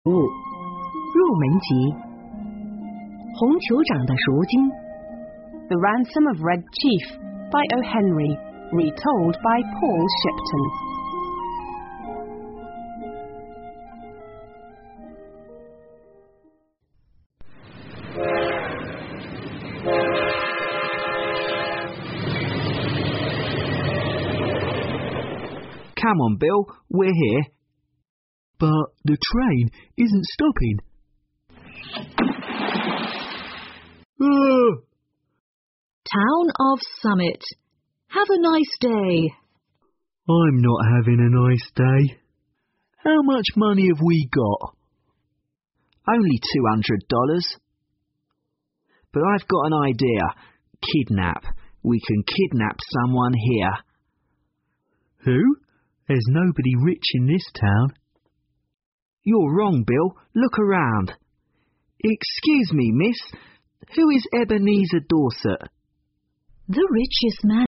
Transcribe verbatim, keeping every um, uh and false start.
物入门级，红酋长的赎金 The Ransom of Red Chief by O. Henry, retold by Paul Shipton. Come on, Bill, we're here. But the train isn't stopping. Ah! Town of Summit. Have a nice day. I'm not having a nice day. How much money have we got? Only two hundred dollars. But I've got an idea. Kidnap. We can kidnap someone here. Who? There's nobody rich in this town. You're wrong, Bill. Look around. Excuse me, miss. Who is Ebenezer Dorset? The richest man